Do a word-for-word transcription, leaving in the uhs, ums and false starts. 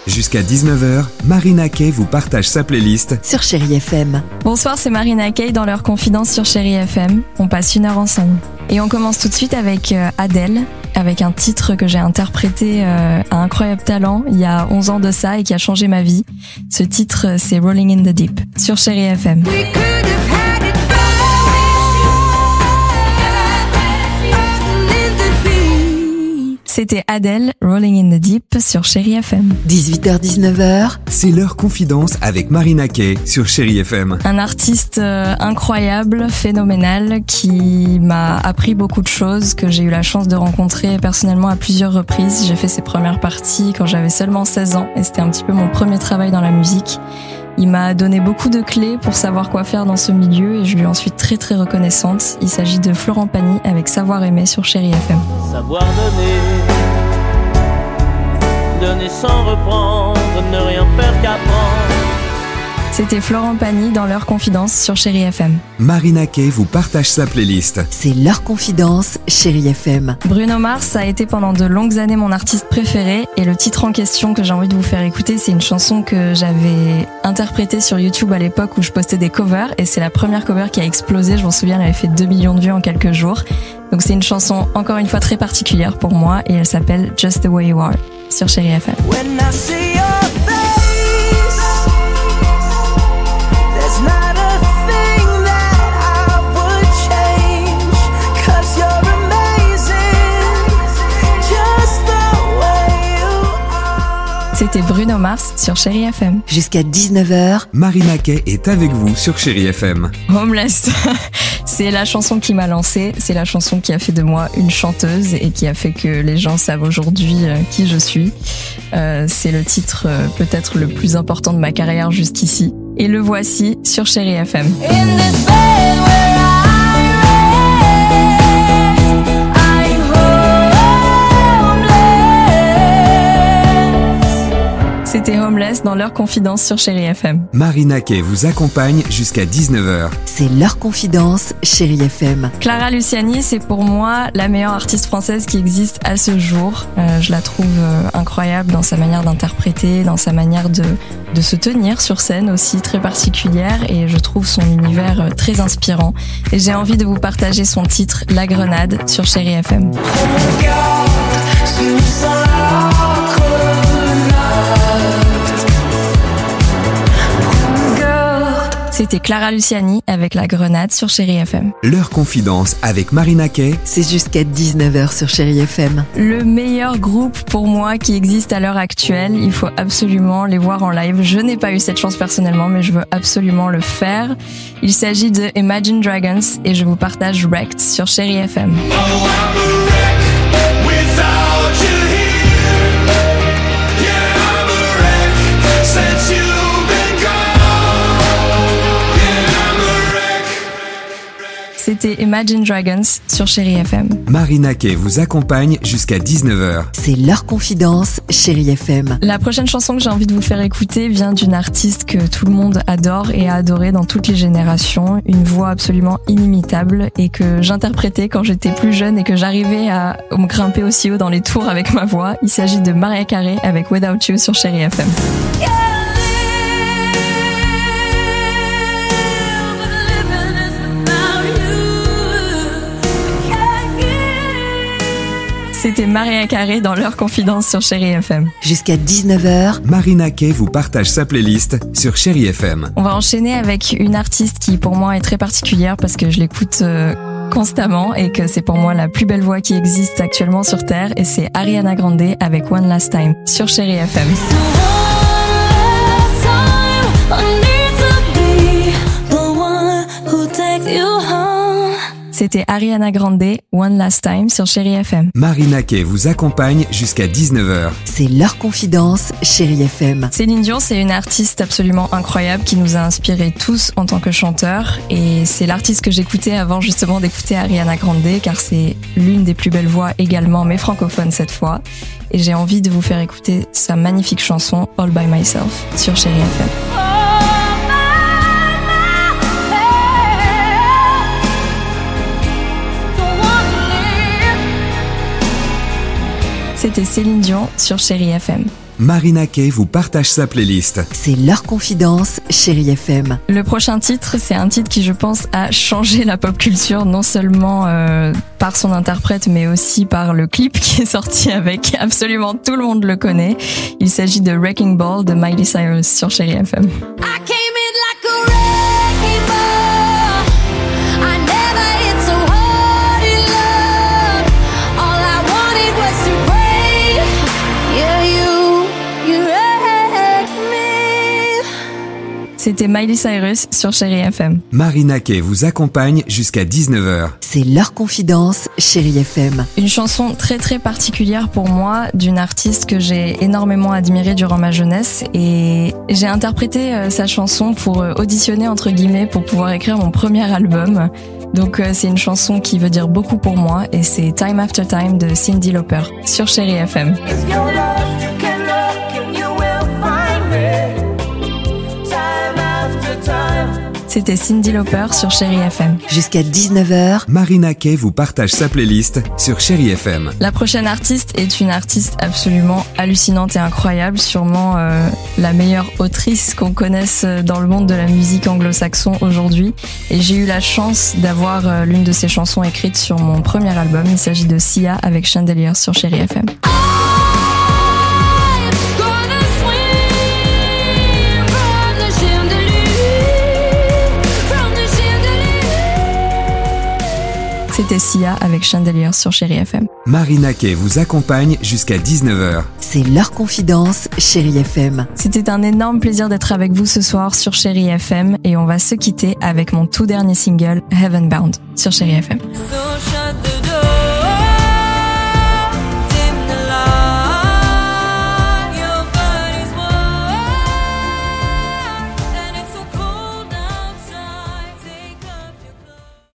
Jusqu'à dix-neuf heures, Marina Kaye vous partage sa playlist sur Chérie F M. Bonsoir, c'est Marina Kaye dans leur confidence sur Chérie F M. On passe une heure ensemble. Et on commence tout de suite avec euh, Adele, avec un titre que j'ai interprété euh, à incroyable talent il y a onze ans de ça et qui a changé ma vie. Ce titre, c'est Rolling in the Deep sur Chérie F M. C'était Adele, Rolling in the Deep sur Chérie F M. dix-huit heures dix-neuf heures. C'est leur confidence avec Marina Kaye sur Chérie F M. Un artiste euh, incroyable, phénoménal, qui m'a appris beaucoup de choses, que j'ai eu la chance de rencontrer personnellement à plusieurs reprises. J'ai fait ses premières parties quand j'avais seulement seize ans et c'était un petit peu mon premier travail dans la musique. Il m'a donné beaucoup de clés pour savoir quoi faire dans ce milieu et je lui en suis très très reconnaissante. Il s'agit de Florent Pagny avec Savoir aimer sur Chérie F M. Savoir donner, donner sans reprendre, ne rien faire qu'apprendre. C'était Florent Pagny dans leur confidence sur Chérie F M. Marina Kaye vous partage sa playlist. C'est leur confidence, Chérie F M. Bruno Mars a été pendant de longues années mon artiste préféré et le titre en question que j'ai envie de vous faire écouter, c'est une chanson que j'avais interprétée sur YouTube à l'époque où je postais des covers et c'est la première cover qui a explosé. Je m'en souviens, elle avait fait deux millions de vues en quelques jours. Donc c'est une chanson encore une fois très particulière pour moi et elle s'appelle Just the Way You Are sur Chérie F M. When I see your face, there's not a thing that I would change, 'cause you're amazing, just the way you are. C'était Bruno Mars sur Chérie F M. Jusqu'à dix-neuf heures. Marina Kaye est avec vous sur Chérie F M. Homeless, c'est la chanson qui m'a lancée, c'est la chanson qui a fait de moi une chanteuse et qui a fait que les gens savent aujourd'hui euh, qui je suis. Euh, c'est le titre euh, peut-être le plus important de ma carrière jusqu'ici. Et le voici sur Chérie F M. In this bed where I rest, I'm homeless. C'était Homeless dans leur confidence sur Chérie F M. Marina Kaye vous accompagne jusqu'à dix-neuf heures. C'est leur confidence, Chérie F M. Clara Luciani, c'est pour moi la meilleure artiste française qui existe à ce jour. Euh, je la trouve euh, incroyable dans sa manière d'interpréter, dans sa manière de, de se tenir sur scène aussi, très particulière, et je trouve son univers euh, très inspirant. Et j'ai envie de vous partager son titre La Grenade sur Chérie F M. Regarde sous sa grenade. C'était Clara Luciani avec La Grenade sur Chérie F M. Leur confidence avec Marina Kaye. C'est jusqu'à dix-neuf heures sur Chérie F M. Le meilleur groupe pour moi qui existe à l'heure actuelle. Il faut absolument les voir en live. Je n'ai pas eu cette chance personnellement, mais je veux absolument le faire. Il s'agit de Imagine Dragons et je vous partage Wrecked sur Chérie F M. C'était Imagine Dragons sur Chérie F M. Marina Kaye vous accompagne jusqu'à dix-neuf heures. C'est leur confidence, Chérie F M. La prochaine chanson que j'ai envie de vous faire écouter vient d'une artiste que tout le monde adore et a adoré dans toutes les générations. Une voix absolument inimitable et que j'interprétais quand j'étais plus jeune et que j'arrivais à me grimper aussi haut dans les tours avec ma voix. Il s'agit de Mariah Carey avec Without You sur Chérie F M. C'était Mariah Carey dans leur confidence sur Chérie F M. Jusqu'à dix-neuf heures. Marina Kaye vous partage sa playlist sur Chérie F M. On va enchaîner avec une artiste qui pour moi est très particulière parce que je l'écoute euh, constamment et que c'est pour moi la plus belle voix qui existe actuellement sur Terre et c'est Ariana Grande avec One Last Time sur Chérie F M. C'était Ariana Grande, One Last Time sur Chérie F M. Marina Kaye vous accompagne jusqu'à dix-neuf heures. C'est leur confidence, Chérie F M. Céline Dion, c'est une artiste absolument incroyable qui nous a inspirés tous en tant que chanteurs. Et c'est l'artiste que j'écoutais avant justement d'écouter Ariana Grande, car c'est l'une des plus belles voix également, mais francophone cette fois. Et j'ai envie de vous faire écouter sa magnifique chanson All By Myself sur Chérie F M. C'était Céline Dion sur Chérie F M. Marina Kaye vous partage sa playlist. C'est leur confidence, Chérie F M. Le prochain titre, c'est un titre qui, je pense, a changé la pop culture, non seulement euh, par son interprète, mais aussi par le clip qui est sorti avec. Absolument tout le monde le connaît. Il s'agit de Wrecking Ball de Miley Cyrus sur Chérie F M. I came in like a wrecking ball. I never hit so hard in love. All I wanted was to break. Yeah, you, you wrecked me. C'était Miley Cyrus sur Chérie F M. Marina Kaye vous accompagne jusqu'à dix-neuf heures. C'est leur confidence, Chérie F M. Une chanson très très particulière pour moi d'une artiste que j'ai énormément admirée durant ma jeunesse et j'ai interprété euh, sa chanson pour euh, auditionner entre guillemets pour pouvoir écrire mon premier album. Donc euh, c'est une chanson qui veut dire beaucoup pour moi et c'est Time After Time de Cyndi Lauper sur Chérie F M. If you're lost, you can look and you will find me. Time after time. C'était Cyndi Lauper sur Chérie F M. Jusqu'à dix-neuf heures, Marina Kaye vous partage sa playlist sur Chérie F M. La prochaine artiste est une artiste absolument hallucinante et incroyable, sûrement euh, la meilleure autrice qu'on connaisse dans le monde de la musique anglo-saxon aujourd'hui. Et j'ai eu la chance d'avoir euh, l'une de ses chansons écrites sur mon premier album. Il s'agit de Sia avec Chandelier sur Chérie F M. I'm gonna swing from the chandelier, from the chandelier. C'était Sia avec Chandelier sur Chérie F M. Marina Kaye vous accompagne jusqu'à dix-neuf heures. c'est leur confidence, Chérie F M. C'était un énorme plaisir d'être avec vous ce soir sur Chérie F M et on va se quitter avec mon tout dernier single Heaven Bound sur Chérie F M. So shut the